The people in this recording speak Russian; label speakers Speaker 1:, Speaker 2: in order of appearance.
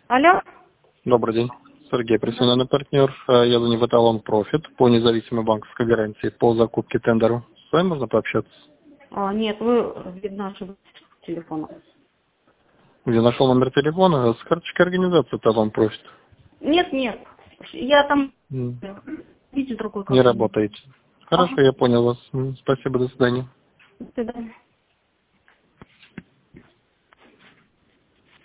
Speaker 1: Алло?
Speaker 2: Добрый день. Сергей, профессиональный партнер. Я звоню в Эталон Профит по независимой банковской гарантии по закупке тендеру. С вами можно пообщаться?
Speaker 1: Нет, вы, видно, ошиблись телефоном.
Speaker 2: Где нашел номер телефона? С карточкой организации Эталон Профит.
Speaker 1: Нет, я там...
Speaker 2: М,
Speaker 1: Видите другой
Speaker 2: Не
Speaker 1: компании.
Speaker 2: работаете. Хорошо,
Speaker 1: Ага,
Speaker 2: я понял вас. Спасибо, до свидания.
Speaker 1: до свидания.